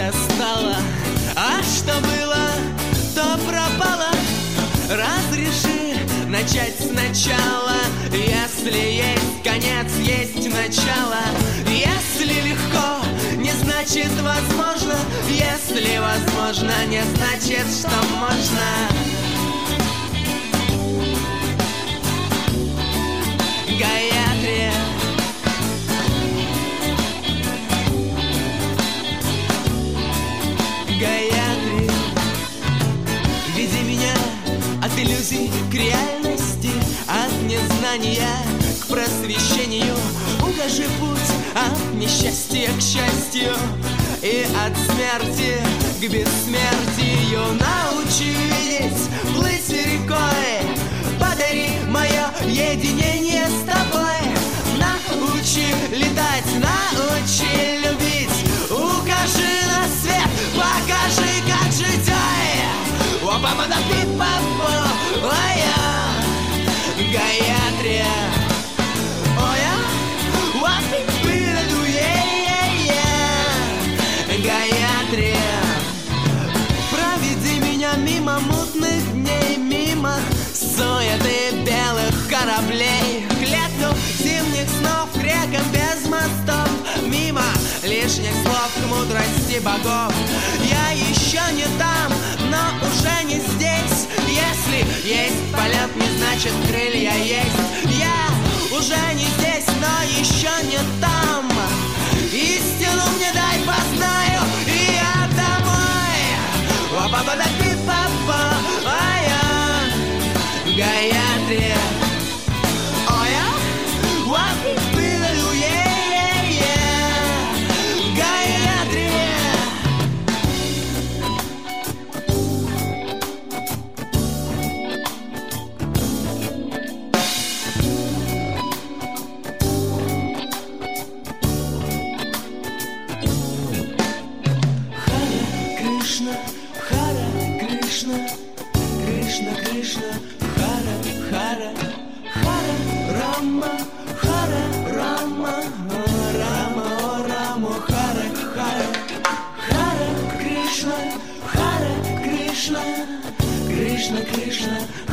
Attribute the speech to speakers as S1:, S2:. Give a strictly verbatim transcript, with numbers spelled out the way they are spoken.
S1: лучше стало, а что было, то пропало. Разреши начать сначала. Если есть конец, есть начало. Если легко, не значит возможно. Если возможно, не значит, что можно. Гаятри. Гаятри. Веди меня от иллюзий к реальности, от незнания к просвещению. Укажи путь от несчастья к счастью и от смерти к бессмертию. Научи видеть, плыть рекой, подари мое единение с тобой. Научи летать, научи любить, укажи на свет, покажи, как жить. Опа, да пи папа, оя, Гаятри, оя, вапи пиду, е-е-е, Гаятри. Проведи меня мимо мутных дней, мимо суеты белых кораблей, к лету зимних снов, к рекам без мостов, мимо лишних слов, к мудрости богов. Я еще не там, но уже не здесь. Если есть полет, не значит крылья есть. Я уже не здесь, но еще не там. Истину мне дай, познаю, и я домой. Опа-па-да-пи-па-па, а я Гаятри. О-я, уа-пи-пи-ду, е-е-е, Гаятри. Кришна, Хара Кришна, Кришна Кришна, Хара Хара, Хара Рама, Хара Рама, Рама, о Рамо, Хара Хара, Хара Кришна, Хара Кришна, Кришна Кришна.